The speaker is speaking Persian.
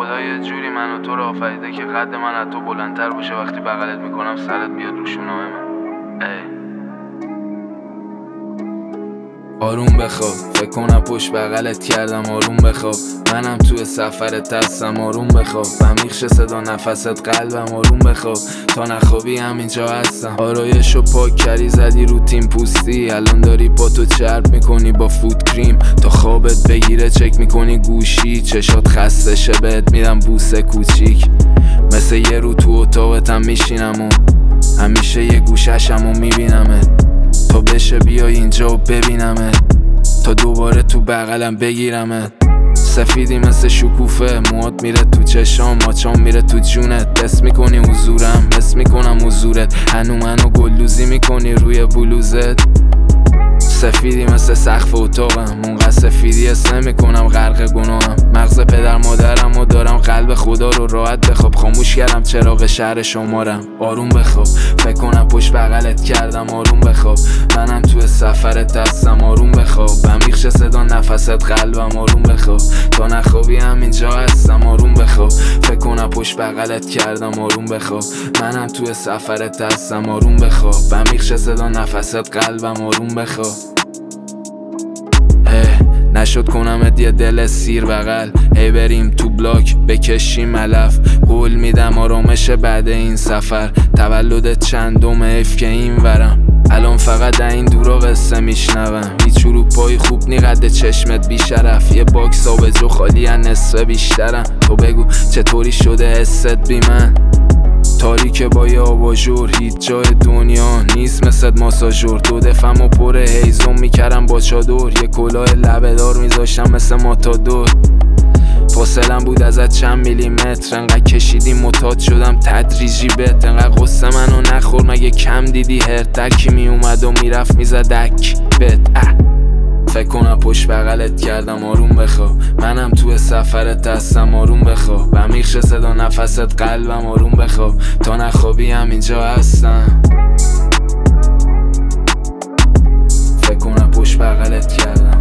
خدا یه جوری من و تو رو آفریده که قد من از تو بلندتر باشه. وقتی بغلت میکنم سرت بیاد رو شونام من. آروم بخواب، فکر کنم پشت بغلت کردم آروم بخواب. منم توی سفرت هستم آروم بخواب. عمیق شه صدا نفست قلبم آروم بخواب. تا نخوابی همینجا هستم. آرایشو پاک کردی زدی رو تیم پوستی. الان داری پاتو چرب میکنی با فوت کریم. تا خوابت بگیره چک میکنی گوشی. چشات خسته شه بهت میدم بوسه کوچیک. مثل یه رو تو اتاقتم میشینم و همیشه یه گوششم و میبینمت. تا بشه بیای اینجا و ببینمت. تا دوباره تو بغلم بگیرمت. سفیدی مثل شکوفه، موات میره تو چشام، ماچام میره تو جونت. حس میکنی حضورم، حس میکنم حضورت. هنو منو گلدوزی میکنی روی بلوزت. سفیدی مثل سقف اتاقم، اونقدر سفیدی حس نمیکنم غرق گناهم. مغز پدر مادرم و دارم قلب خدا رو راحت بخواب. خاموش کردم چراغ شهر شمارم آروم بخواب. فکر کنم پشت بغلت کردم آروم بخواب. منم توی سفرت هستم آروم بخواب. عمیق شه صدا نفست قلبم آروم بخواب. تا نخوابی همینجا هستم آروم بخواب. فکر کنم پشت بغلت کردم آروم بخواب. منم توی سفرت هستم آروم بخواب. عمیق شه صدا نفست قلبم آروم بخواب. نشد کنمت یه دل سیر بغل. هی بریم تو بلاک بکشیم علف. قول میدم آرامش بعد این سفر. تولدت چندم اف که این ورم. الان فقط در این دورا قصه میشنوم. هیچ اروپایی خوب نی قد چشمت بیشرف. یه باکس آبجو خالی از نصفه بیشترم. تو بگو چطوری شده حست بی من. تاریک با یه آباژور. هیچ جای دنیا نیست مثل ماساژور. دو دفعم و پر هیزم میکردم با چادر. یه کلاه لبه‌دار میذاشتم مثل ماتادور. فاصلم بود ازت چند میلیمتر. انقدر کشیدی معتاد شدم تدریجی بهت. انقدر قصه منو نخور مگه کم دیدی هرت. درکی میومد و میرفت میزدک بهت. فکر کنم پشت بغلت کردم آروم بخواب. منم توی سفرت هستم آروم بخواب. عمیق شه صدا نفست قلبم آروم بخواب. تا نخوابی همینجا هستم. فکر کنم پشت بغلت کردم